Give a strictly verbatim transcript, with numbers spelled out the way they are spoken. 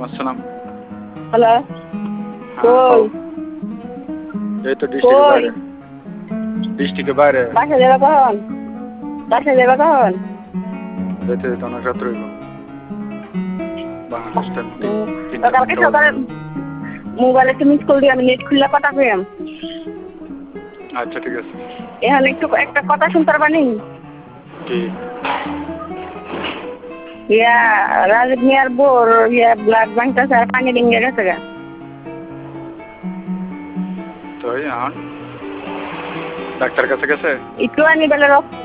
আসসালাম। হ্যালো হ্যাঁ কই কও। এই তো ডিস্ট্রিক্টের কই বাইরে। ডিস্ট্রিক্টের বাইরে। বাসা যাবা কখন বাসা যাবা কখন যেতে যেতে অনেক রাত রইব। বাংলাদেশ টাইম তিন উম, তো তিনটা কালকে তিনটা বাজে। সকালে মোবাইলে একটু মিস কল দিয়ে আমি নেট খুললে কথা কইম। আচ্ছা ঠিক আছে। এখন একটু একটা কথা শুনতে পারবানি? কি? ইয়া রাজীব মিয়ার বোর ইয়া ব্লাড ব্যাংকটা স্যার পানি ডিঙ্গে গেছে গা। তো এই এখন ডাক্তার কাছে গেছে? একটু আনি বেলে রক্ত